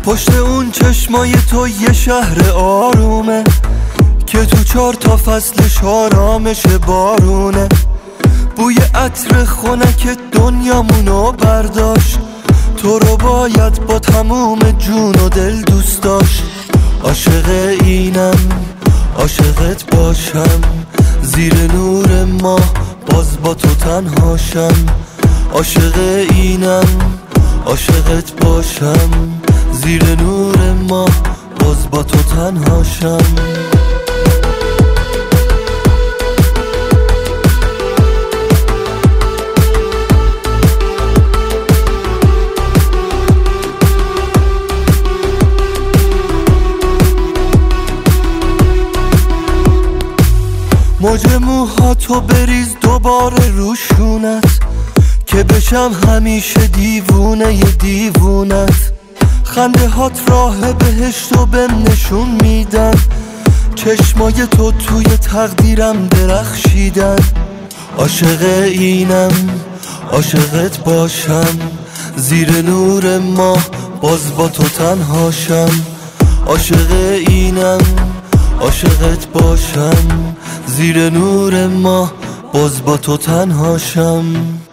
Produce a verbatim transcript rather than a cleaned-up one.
پشت اون چشمای تو یه شهر آرومه که تو چار تا فصلش آرامش بارونه. بوی عطر خنک دنیامونو برداشت، تو رو باید با تموم جون و دل دوست داشت. عاشق اینم عاشقت باشم، زیر نور ما باز با تو تنهاشم. عاشق اینم عاشقت باشم، زیر نور ما باز با تو تنهاشم. موج موهاتو بریز دوباره روشونت که بشم همیشه دیوونه ی دیوونت. خنده هات راه بهشتو بهم نشون میدن، چشمای تو توی تقدیرم درخشیدن. عاشق اینم عاشقت باشم، زیر نور ما باز با تو تنهاشم. عاشق اینم عاشقت باشم، زیر نور ما باز با تو تنهاشم.